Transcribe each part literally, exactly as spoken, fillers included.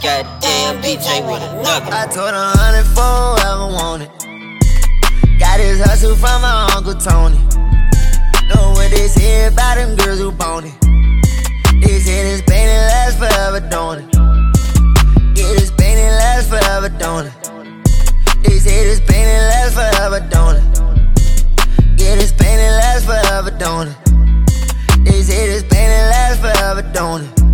goddamn B J with a nugget. I told her hundred for whoever want it. Got his hustle from my Uncle Tony. Know what they say about them girls who bone it. They say this pain and last forever, don't it? Yeah, this pain and last forever, don't it? They say this pain and last forever, don't it? Yeah, this pain and last forever, don't it? They say this pain and last forever, don't it?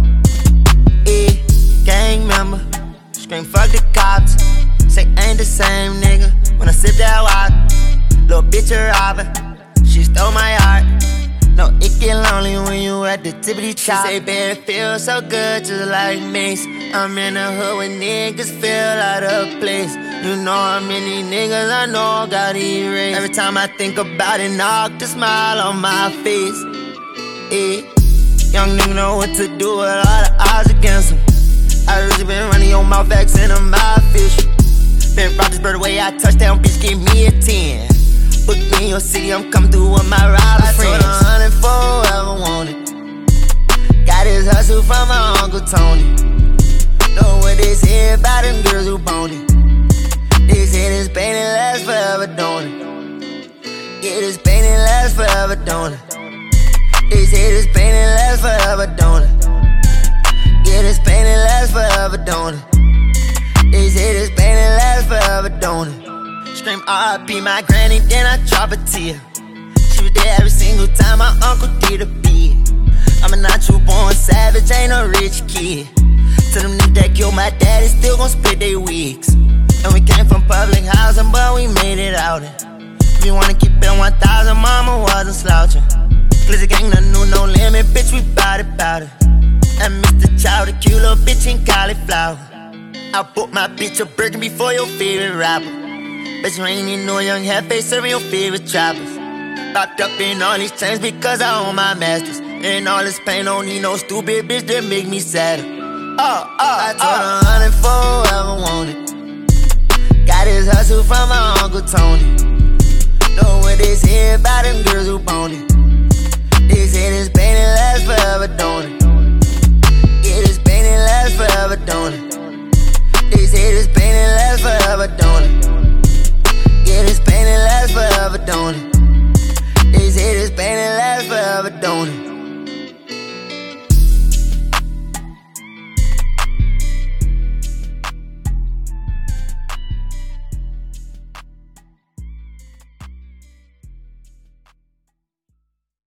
Yeah, gang member, scream fuck the cops. Say ain't the same nigga when I sit there watch. Little bitch a robber, she stole my heart. No, it get lonely when you at the tippity top. She say, baby, it feels so good just like Mace. I'm in the hood with niggas feel out of place. You know how many niggas I know got erased. Every time I think about it, knock the smile on my face. Yeah. Young nigga know what to do with all the odds against him. I really been running your mouth back, sending my fish. Been brought this bird away, I touchdown, bitch, give me a ten. Book me in your city, I'm coming through with my rival friends. I told her hundred for whoever want it. Got his hustle from my Uncle Tony. Know what they say about them girls who bone it. They say this pain and last forever, don't it? Yeah, this pain and last forever, don't it? They say this pain and last forever, don't it? Yeah, this pain and last forever, don't it? They say this pain and last forever, don't it? Scream R I P my granny, then I drop a tear. She was there every single time my uncle did a beat. I'm a natural born savage, ain't no rich kid. To them niggas that killed my daddy, still gon' split they wigs. And we came from public housing, but we made it out. If you wanna keep it one thousand, mama wasn't slouching. Glizzy gang, no new, no limit, bitch, we bout it, bout it. And Mister Chow, the cute little bitch in cauliflower. I bought my bitch a Birkin before your favorite rapper. Bet you ain't even know young Hefe serving your favorite choppers. Wrapped up in all these chains because I own my masters. And all this pain, don't need no stupid bitch that make me sadder. Oh, oh, I told her hundred for whoever want it. Got his hustle from my Uncle Tony. Know what they say about them girls who bone it. They say this pain